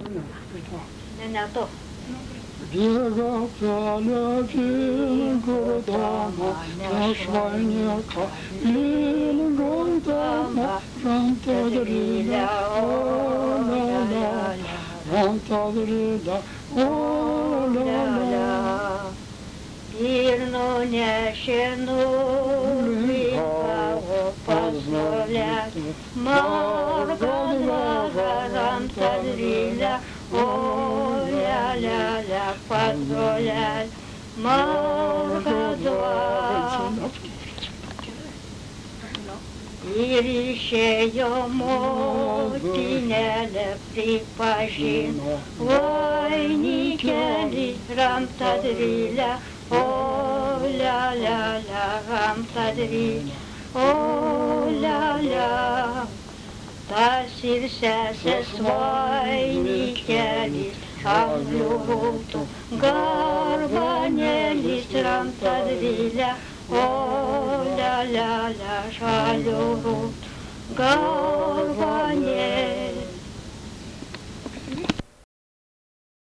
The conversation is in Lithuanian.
Nenato. Biega pele pilgordama, našvainėka, pilgordama, rantadrida, o la la, rantadrida, o la la. Ir nunešė nulipavo pasaulyje, margadvaga rantadrida, o la la la pasaulyje, margadvaga. Ir išėjo motinėlė pripažino, vainikėlį rantadrilę, o la la la rantadrilę, o la la. Tas ir sesės vainikėlis, šabliuotų garbanėlis rantadrilę, o la la la šaliurut, gal